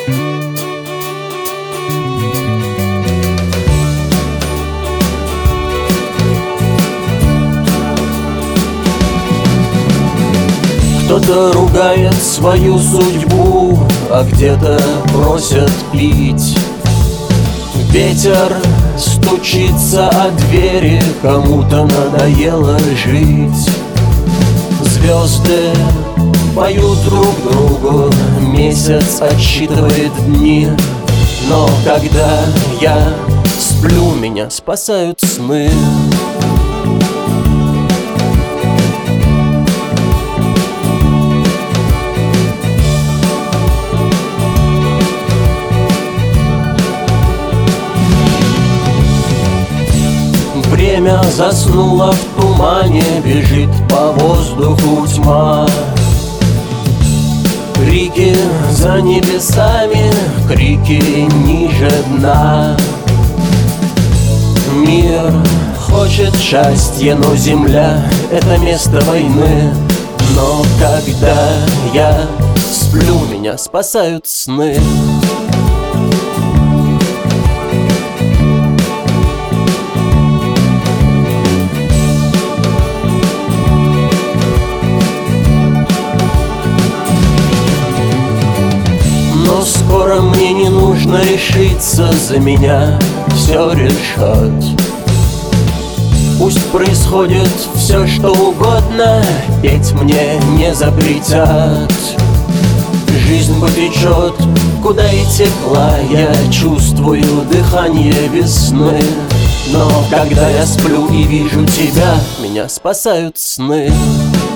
Кто-то ругает свою судьбу, а где-то просят пить. Ветер стучится о двери, кому-то надоело жить. Звезды поют друг другу, месяц отсчитывает дни. Но когда я сплю, меня спасают сны. Время заснуло в тумане, бежит по воздуху тьма. Крики за небесами, крики ниже дна. Мир хочет счастья, но земля — это место войны. Но когда я сплю, меня спасают сны. Но скоро мне не нужно решиться, за меня все решат. Пусть происходит все, что угодно, петь мне не запретят. Жизнь потечет, куда и текла, я чувствую дыхание весны. Но когда я сплю и вижу тебя, меня спасают сны.